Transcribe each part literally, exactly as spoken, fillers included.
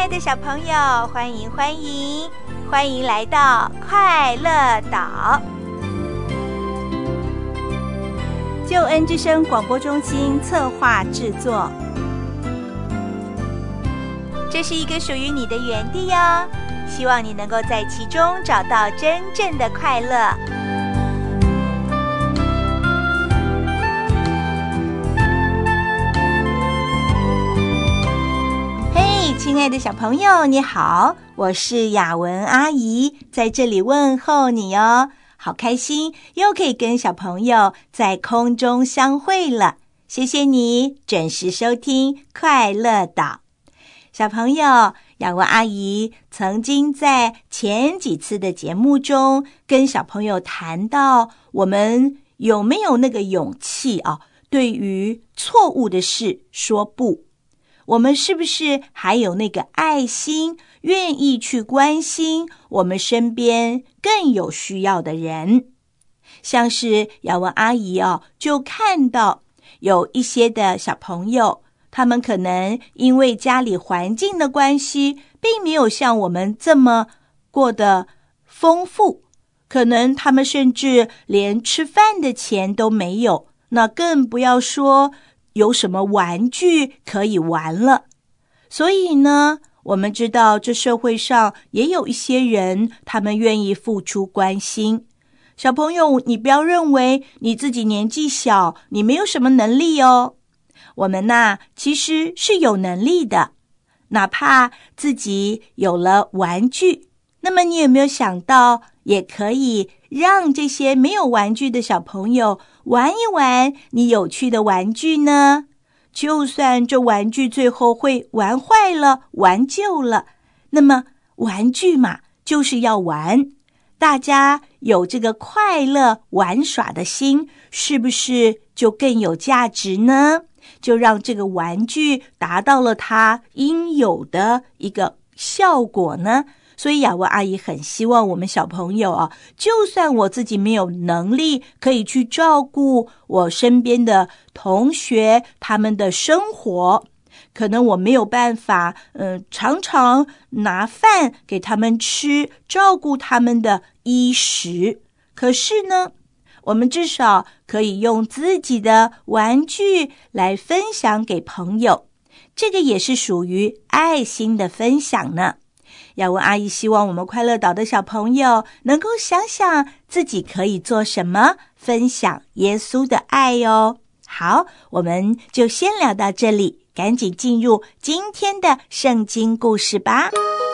爱的小朋友，欢迎欢迎欢迎来到快乐岛。救恩之声广播中心策划制作，这是一个属于你的园地哦，希望你能够在其中找到真正的快乐。嘿，亲爱的小朋友，你好，我是雅文阿姨，在这里问候你哦。好开心，又可以跟小朋友在空中相会了。谢谢你准时收听快乐岛。小朋友，雅文阿姨曾经在前几次的节目中跟小朋友谈到，我们有没有那个勇气啊？对于错误的事说不，我们是不是还有那个爱心，愿意去关心我们身边更有需要的人？像是雅文阿姨哦，就看到有一些的小朋友，他们可能因为家里环境的关系，并没有像我们这么过得丰富，可能他们甚至连吃饭的钱都没有，那更不要说有什么玩具可以玩了。所以呢，我们知道这社会上也有一些人，他们愿意付出关心。小朋友，你不要认为你自己年纪小，你没有什么能力哦。我们呐，其实是有能力的，哪怕自己有了玩具，那么你有没有想到，也可以让这些没有玩具的小朋友玩一玩你有趣的玩具呢？就算这玩具最后会玩坏了，玩旧了，那么玩具嘛，就是要玩。大家有这个快乐玩耍的心，是不是就更有价值呢？就让这个玩具达到了它应有的一个效果呢？所以雅文阿姨很希望我们小朋友啊，就算我自己没有能力可以去照顾我身边的同学他们的生活，可能我没有办法嗯、呃，常常拿饭给他们吃，照顾他们的衣食，可是呢，我们至少可以用自己的玩具来分享给朋友，这个也是属于爱心的分享呢。雅文阿姨希望我们快乐岛的小朋友能够想想自己可以做什么，分享耶稣的爱哦。好，我们就先聊到这里，赶紧进入今天的圣经故事吧。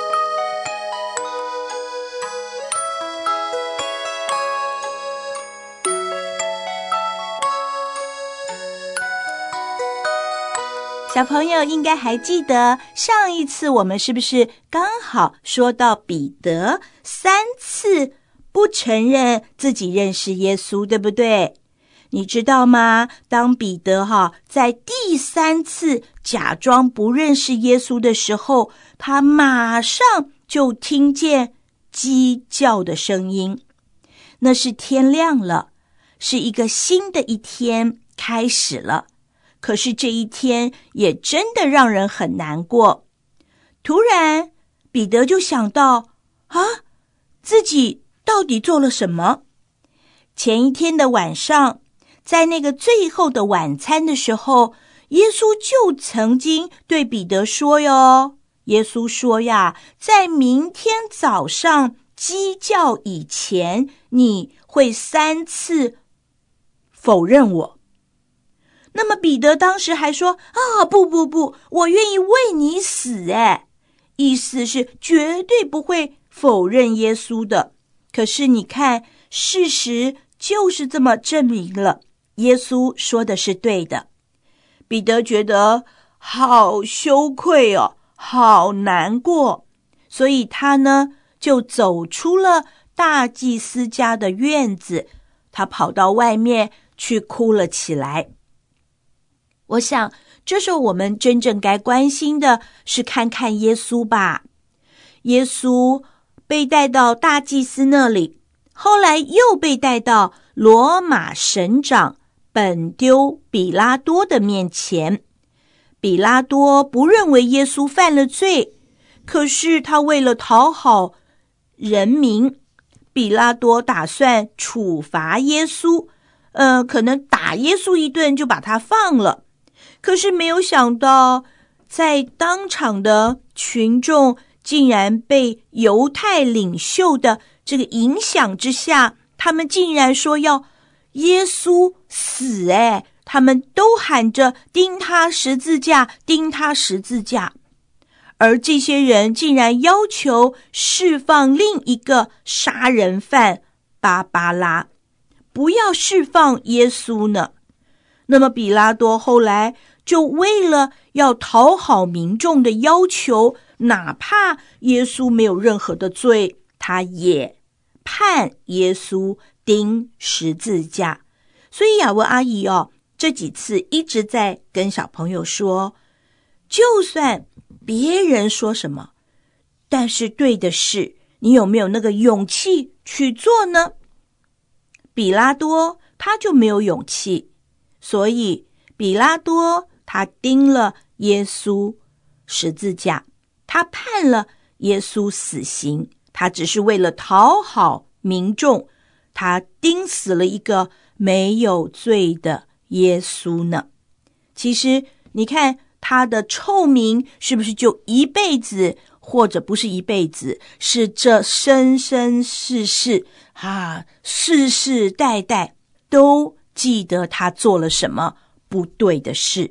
小朋友应该还记得上一次我们是不是刚好说到彼得三次不承认自己认识耶稣，对不对？你知道吗？当彼得哈在第三次假装不认识耶稣的时候，他马上就听见鸡叫的声音。那是天亮了，是一个新的一天开始了。可是这一天也真的让人很难过。突然，彼得就想到，啊，自己到底做了什么？前一天的晚上，在那个最后的晚餐的时候，耶稣就曾经对彼得说哟，耶稣说呀，在明天早上鸡叫以前，你会三次否认我。那么彼得当时还说啊，不不不，我愿意为你死，哎，意思是绝对不会否认耶稣的。可是你看，事实就是这么证明了，耶稣说的是对的。彼得觉得好羞愧哦，好难过，所以他呢就走出了大祭司家的院子，他跑到外面去哭了起来。我想这时候我们真正该关心的是看看耶稣吧。耶稣被带到大祭司那里，后来又被带到罗马省长本丢比拉多的面前。比拉多不认为耶稣犯了罪， 可是他为了讨好人民，比拉多打算处罚耶稣，呃，可能打耶稣一顿就把他放了。可是没有想到，在当场的群众竟然被犹太领袖的这个影响之下，他们竟然说要耶稣死，哎，他们都喊着钉他十字架，钉他十字架。而这些人竟然要求释放另一个杀人犯巴巴拉，不要释放耶稣呢。那么比拉多后来就为了要讨好民众的要求，哪怕耶稣没有任何的罪，他也判耶稣钉十字架。所以雅文阿姨哦，这几次一直在跟小朋友说，就算别人说什么，但是对的事，你有没有那个勇气去做呢？比拉多他就没有勇气，所以比拉多他钉了耶稣十字架，他判了耶稣死刑，他只是为了讨好民众，他钉死了一个没有罪的耶稣呢。其实你看他的臭名是不是就一辈子，或者不是一辈子，是这生生世世啊，世世代代都记得他做了什么不对的事。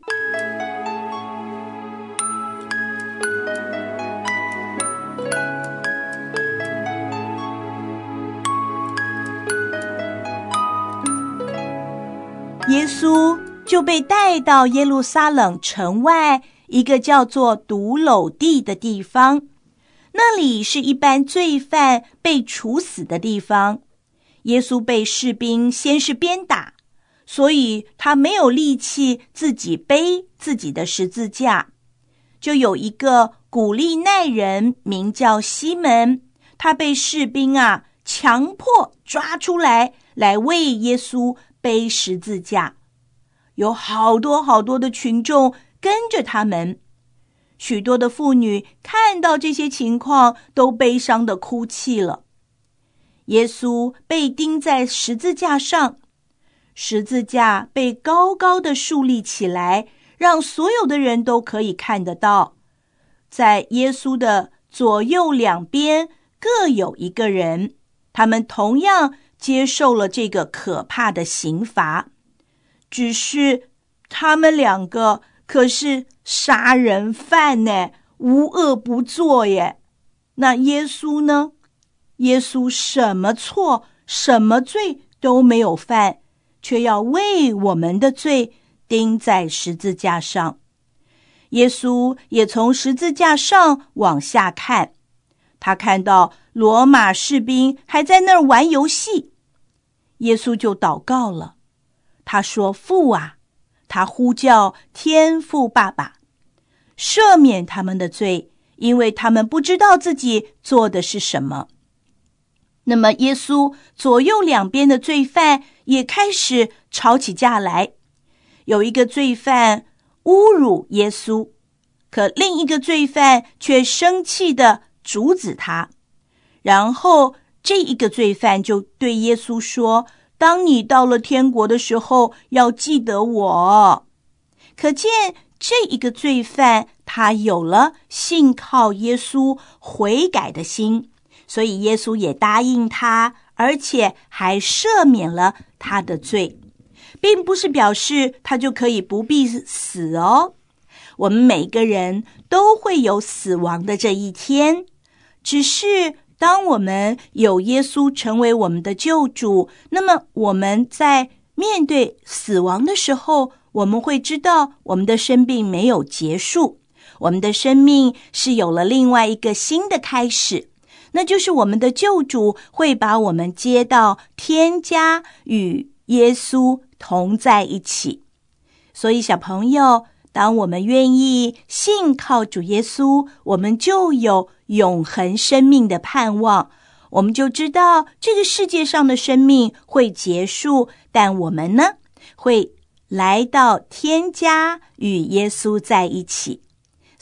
耶稣就被带到耶路撒冷城外一个叫做独楼地的地方，那里是一般罪犯被处死的地方。耶稣被士兵先是鞭打，所以他没有力气自己背自己的十字架。就有一个古利奈人名叫西门，他被士兵啊强迫抓出来，来为耶稣背十字架。有好多好多的群众跟着他们，许多的妇女看到这些情况都悲伤地哭泣了。耶稣被钉在十字架上，十字架被高高的竖立起来，让所有的人都可以看得到。在耶稣的左右两边各有一个人，他们同样接受了这个可怕的刑罚。只是他们两个可是杀人犯呢，无恶不作耶。那耶稣呢？耶稣什么错、什么罪都没有犯，却要为我们的罪钉在十字架上。耶稣也从十字架上往下看，他看到罗马士兵还在那儿玩游戏，耶稣就祷告了。他说，父啊，他呼叫天父爸爸，赦免他们的罪，因为他们不知道自己做的是什么。那么耶稣左右两边的罪犯也开始吵起架来，有一个罪犯侮辱耶稣，可另一个罪犯却生气地阻止他。然后这一个罪犯就对耶稣说，当你到了天国的时候，要记得我。可见这一个罪犯他有了信靠耶稣悔改的心，所以耶稣也答应他，而且还赦免了他的罪，并不是表示他就可以不必死哦。我们每个人都会有死亡的这一天，只是当我们有耶稣成为我们的救主，那么我们在面对死亡的时候，我们会知道我们的生命没有结束，我们的生命是有了另外一个新的开始，那就是我们的救主会把我们接到天家，与耶稣同在一起。所以小朋友，当我们愿意信靠主耶稣，我们就有永恒生命的盼望。我们就知道这个世界上的生命会结束，但我们呢，会来到天家与耶稣在一起。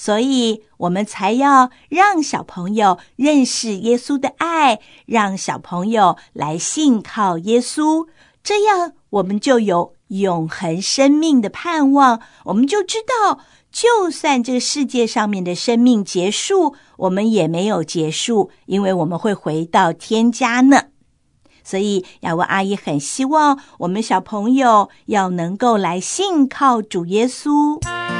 所以我们才要让小朋友认识耶稣的爱，让小朋友来信靠耶稣，这样我们就有永恒生命的盼望，我们就知道就算这个世界上面的生命结束，我们也没有结束，因为我们会回到天家呢。所以雅文阿姨很希望我们小朋友要能够来信靠主耶稣。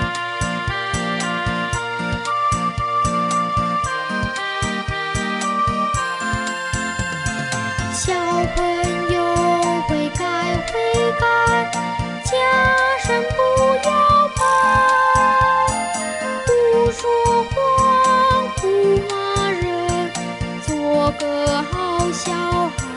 小朋友悔改悔改，家人不要怕，不说谎不骂人，做个好小孩。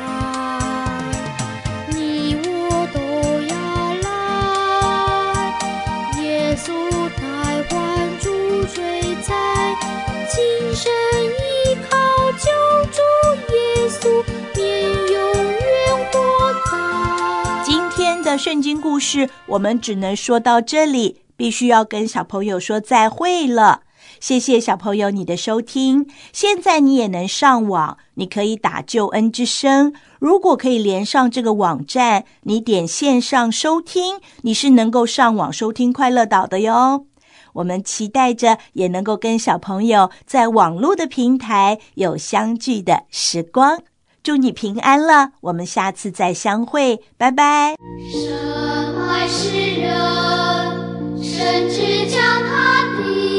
你我都要来，耶稣代还主追在，今生依靠救主耶稣， 的圣经故事我们只能说到这里，必须要跟小朋友说再会了。谢谢小朋友你的收听，现在你也能上网，你可以打救恩之声，如果可以连上这个网站，你点线上收听，你是能够上网收听快乐岛的哟。我们期待着也能够跟小朋友在网络的平台有相聚的时光。祝你平安了，我们下次再相会，拜拜。 神爱世人，甚至将他的